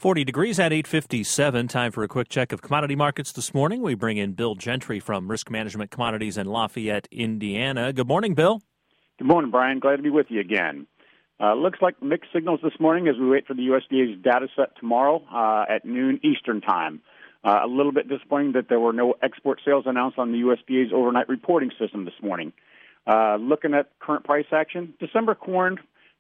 40 degrees at 8:57. Time for a quick check of commodity markets this morning. We bring in Bill Gentry from Risk Management Commodities in Lafayette, Indiana. Good morning, Bill. Good morning, Brian. Glad to be with you again. Looks like mixed signals this morning as we wait for the USDA's data set tomorrow at noon Eastern time. A little bit disappointing that there were no export sales announced on the USDA's overnight reporting system this morning. Looking at current price action, December corn,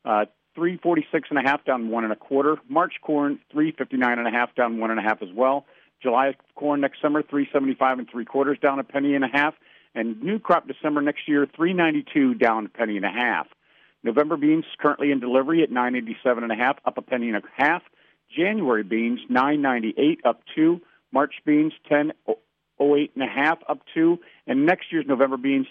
346.5 down 1.25. March corn 359.5 down 1.5 as well. July corn next summer 375 3/4 down 1.5 pennies. And new crop December next year 392 down 1.5 pennies. November beans currently in delivery at 987.5 up 1.5 pennies. January beans 998 up 2. March beans 1008.5 up 2. And next year's November beans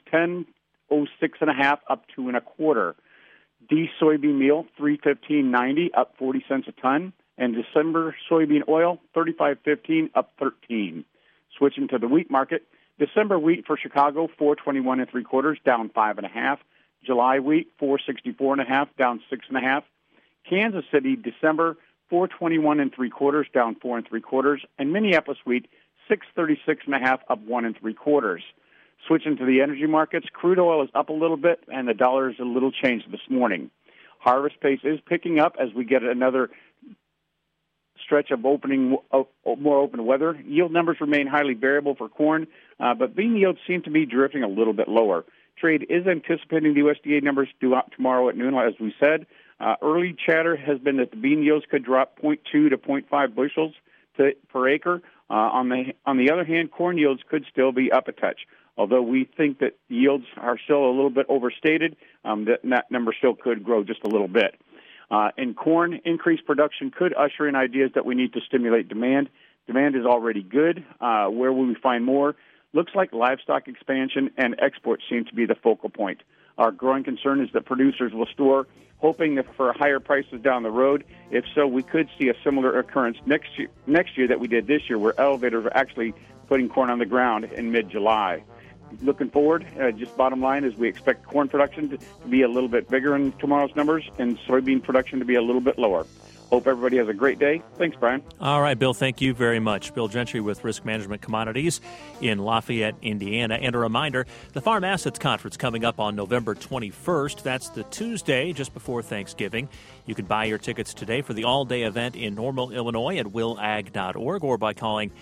1006.5 up 2.25. soybean meal, $315.90, up 40 cents a ton. And December soybean oil, $35.15, up 13. Switching to the wheat market, December wheat for Chicago, $421 3/4, down 5.5. July wheat, $464.5, down 6.5. Kansas City, December, $421 3/4, down 4 3/4. And Minneapolis wheat, $636.5, up 1 3/4. Switching to the energy markets, crude oil is up a little bit, and the dollar is a little changed this morning. Harvest pace is picking up as we get another stretch of more open weather. Yield numbers remain highly variable for corn, but bean yields seem to be drifting a little bit lower. Trade is anticipating the USDA numbers due out tomorrow at noon, as we said. Early chatter has been that the bean yields could drop 0.2 to 0.5 bushels per acre. On the other hand, corn yields could still be up a touch. Although we think that yields are still a little bit overstated, that number still could grow just a little bit. In corn, increased production could usher in ideas that we need to stimulate demand. Demand is already good. Where will we find more? Looks like livestock expansion and exports seem to be the focal point. Our growing concern is that producers will store, hoping for higher prices down the road. If so, we could see a similar occurrence next year that we did this year, where elevators are actually putting corn on the ground in mid-July. Looking forward, just bottom line is we expect corn production to be a little bit bigger in tomorrow's numbers and soybean production to be a little bit lower. Hope everybody has a great day. Thanks, Brian. All right, Bill, thank you very much. Bill Gentry with Risk Management Commodities in Lafayette, Indiana. And a reminder, the Farm Assets Conference coming up on November 21st. That's the Tuesday just before Thanksgiving. You can buy your tickets today for the all-day event in Normal, Illinois at willag.org or by calling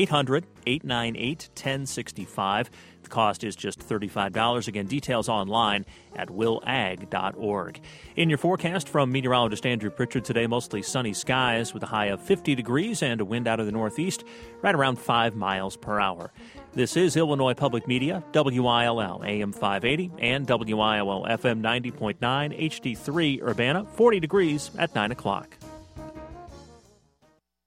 800-898-1065. The cost is just $35. Again, details online at willag.org. In your forecast from meteorologist Andrew Pritchard today, mostly sunny skies with a high of 50 degrees and a wind out of the northeast right around 5 miles per hour. This is Illinois Public Media, WILL AM 580 and WILL FM 90.9 HD3 Urbana, 40 degrees at 9 o'clock.